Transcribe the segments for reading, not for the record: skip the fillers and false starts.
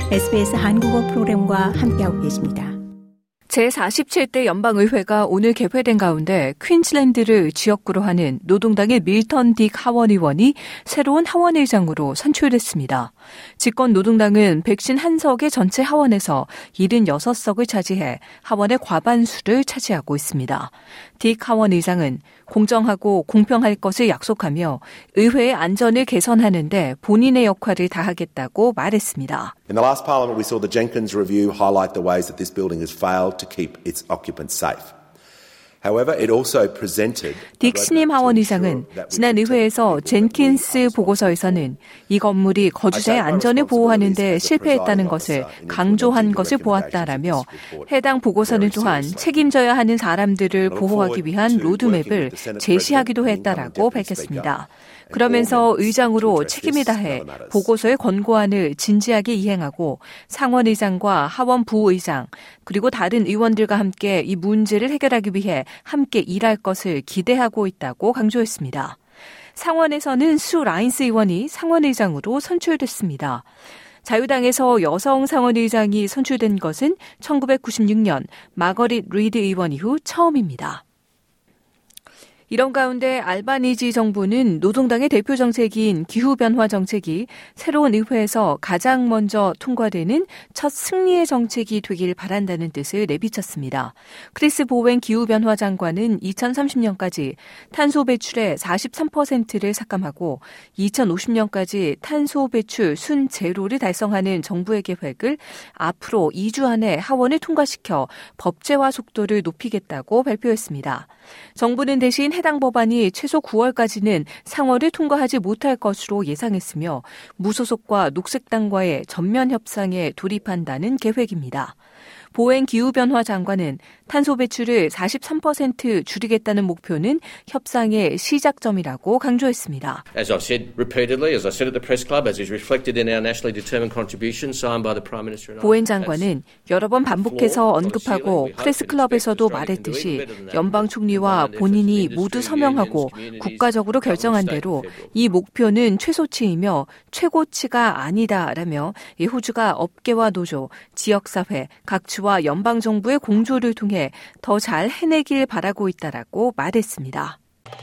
SBS 한국어 프로그램과 함께하고 계십니다. 제47대 연방의회가 오늘 개회된 가운데 퀸즐랜드를 지역구로 하는 노동당의 밀턴 딕 하원 의원이 새로운 하원의장으로 선출됐습니다. 집권 노동당은 151석의 전체 하원에서 76석을 차지해 하원의 과반수를 차지하고 있습니다. 딕 하원 의장은 공정하고 공평할 것을 약속하며 의회의 안전을 개선하는 데 본인의 역할을 다하겠다고 말했습니다. In the last parliament we saw the Jenkins review highlight the ways that this building has failed to keep its occupants safe. However, it also presented 딕 신임 하원 의장은 지난 의회에서 젠킨스 보고서에서는 이 건물이 거주자의 안전을 보호하는 데 실패했다는 것을 강조한 것을 보았다라며 해당 보고서는 또한 책임져야 하는 사람들을 보호하기 위한 로드맵을 제시하기도 했다라고 밝혔습니다. 그러면서 의장으로 책임을 다해 보고서의 권고안을 진지하게 이행하고 상원의장과 하원 부의장 그리고 다른 의원들과 함께 이 문제를 해결하기 위해 함께 일할 것을 기대하고 있다고 강조했습니다. 상원에서는 수 라인스 의원이 상원의장으로 선출됐습니다. 자유당에서 여성 상원의장이 선출된 것은 1996년 마거릿 리드 의원 이후 처음입니다. 이런 가운데 알바니지 정부는 노동당의 대표 정책인 기후변화 정책이 새로운 의회에서 가장 먼저 통과되는 첫 승리의 정책이 되길 바란다는 뜻을 내비쳤습니다. 크리스 보웬 기후변화 장관은 2030년까지 탄소 배출의 43%를 삭감하고 2050년까지 탄소 배출 순 제로를 달성하는 정부의 계획을 앞으로 2주 안에 하원을 통과시켜 법제화 속도를 높이겠다고 발표했습니다. 정부는 대신 해당 법안이 최소 9월까지는 상원을 통과하지 못할 것으로 예상했으며 무소속과 녹색당과의 전면 협상에 돌입한다는 계획입니다. 보웬 기후변화 장관은 탄소 배출을 43% 줄이겠다는 목표는 협상의 시작점이라고 강조했습니다. As I've said repeatedly, as I said at the press club, as is reflected in our nationally determined contribution signed by the Prime Minister. 보웬 장관은 여러 번 반복해서 언급하고 프레스 클럽에서도 말했듯이 연방 총리와 본인이 모두 서명하고 국가적으로 결정한 대로 이 목표는 최소치이며 최고치가 아니다라며 호주가 업계와 노조, 지역사회, 각주와 연방정부의 공조를 통해 더 잘 해내길 바라고 있다라고 말했습니다.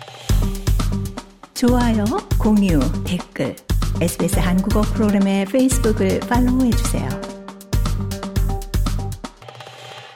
좋아요, 공유, 댓글, SBS 한국어 프로그램의 페이스북을 팔로우해주세요.